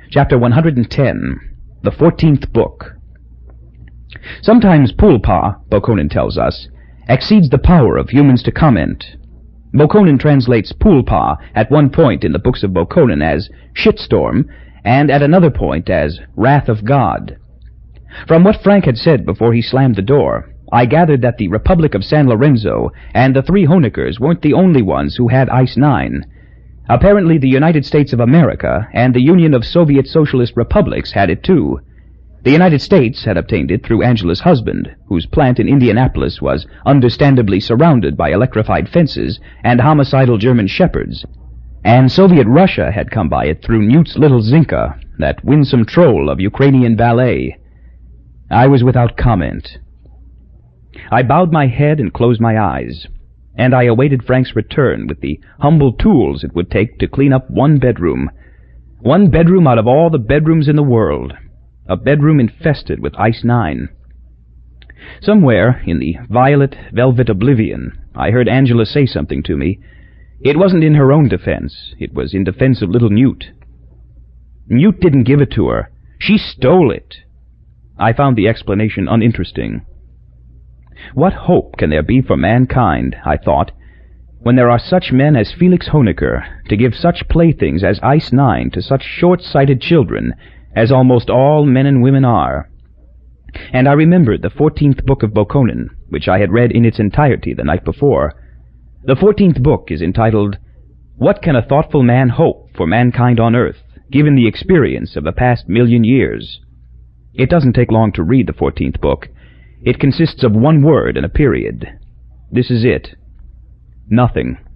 Chapter 110, The 14th Book. Sometimes Pulpa, Bokonon tells us, exceeds the power of humans to comment. Bokonon translates Pulpa at one point in the books of Bokonon as shitstorm, and at another point as wrath of God. From what Frank had said before he slammed the door, I gathered that the Republic of San Lorenzo and the three Honeckers weren't the only ones who had Ice-9. Apparently the United States of America and the Union of Soviet Socialist Republics had it too. The United States had obtained it through Angela's husband, whose plant in Indianapolis was understandably surrounded by electrified fences and homicidal German shepherds, and Soviet Russia had come by it through Newt's little Zinka, that winsome troll of Ukrainian ballet. I was without comment. I bowed my head and closed my eyes, and I awaited Frank's return with the humble tools it would take to clean up one bedroom out of all the bedrooms in the world, a bedroom infested with Ice-9. Somewhere in the violet velvet oblivion, I heard Angela say something to me. It wasn't in her own defense. It was in defense of little Newt. Newt didn't give it to her. She stole it. I found the explanation uninteresting. What hope can there be for mankind, I thought, when there are such men as Felix Honecker to give such playthings as Ice-9 to such short-sighted children as almost all men and women are? And I remembered the 14th book of Bokonon, which I had read in its entirety the night before. The 14th book is entitled, What Can a Thoughtful Man Hope for Mankind on Earth, Given the Experience of the Past Million Years? It doesn't take long to read the 14th book. It consists of one word and a period. This is it. Nothing.